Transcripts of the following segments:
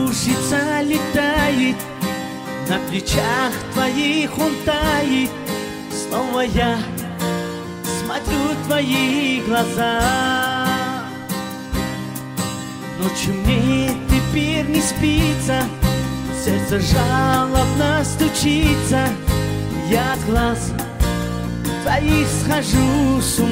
кружится, летает, на плечах твоих он тает. Снова я смотрю в твои глаза. Ночью мне теперь не спится, сердце жалобно стучится. Я от глаз твоих схожу с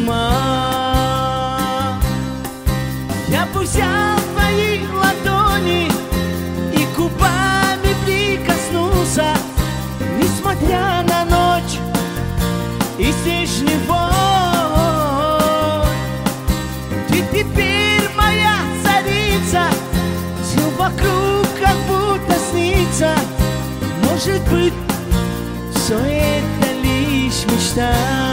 ума. Я бы взял твои ладони и губами прикоснулся, несмотря на ночь и снежный вой. Ты теперь моя царица, все вокруг как будто снится. Может быть, все это лишь мечта.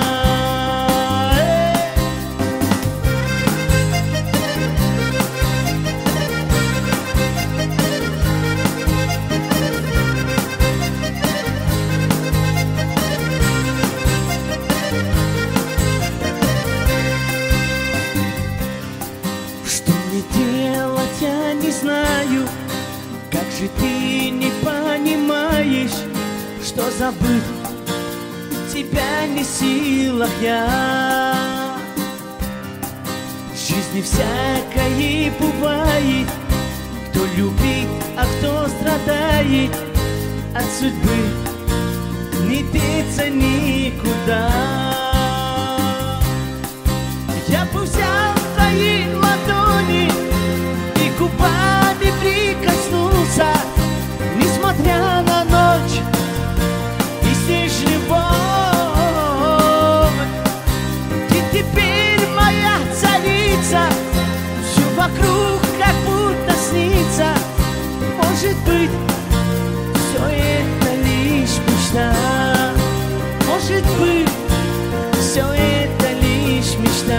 Что мне делать, я не знаю. Как же ты не понимаешь, что забыть тебя не в силах я. В жизни всякое бывает, кто любит, а кто страдает. От судьбы не деться никуда. Я бы взял твои ладони и губами прикоснулся, несмотря на ночь и снежный вой. Ты теперь моя царица, все вокруг как будто снится. Может быть, все это лишь мечта. Может быть, все это лишь мечта.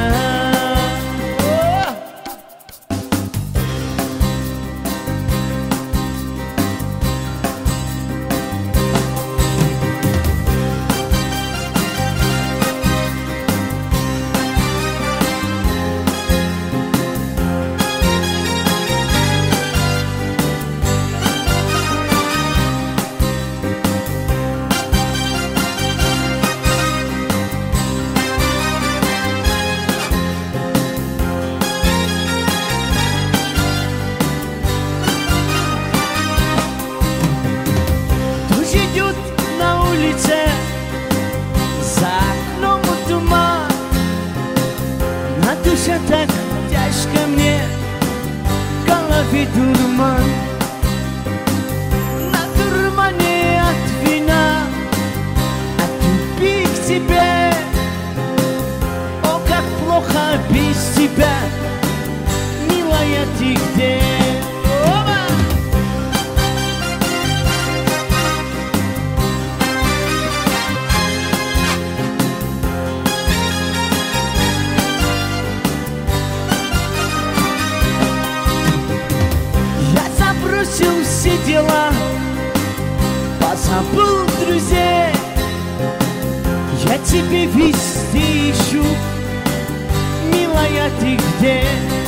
За окном туман, на душе так тяжко мне, в голове дурман. На дурмане от вина, от любви к тебе. О, как плохо без тебя, милая, ты где? Бросил все дела, позабыл друзей. Я тебе везде ищу, милая, ты где?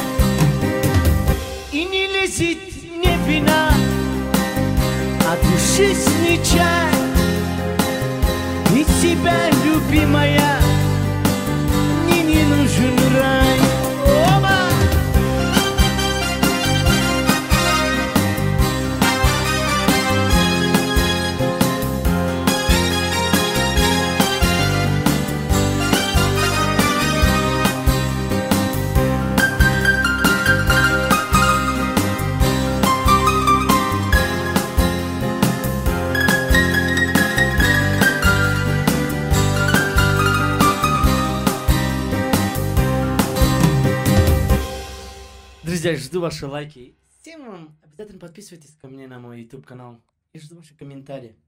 И не лезет мне вина, а душистый чай. И тебя, любимая, мне не нужен рай. Оба! Друзья, жду ваши лайки. Всем вам обязательно подписывайтесь ко мне на мой YouTube канал. И жду ваши комментарии.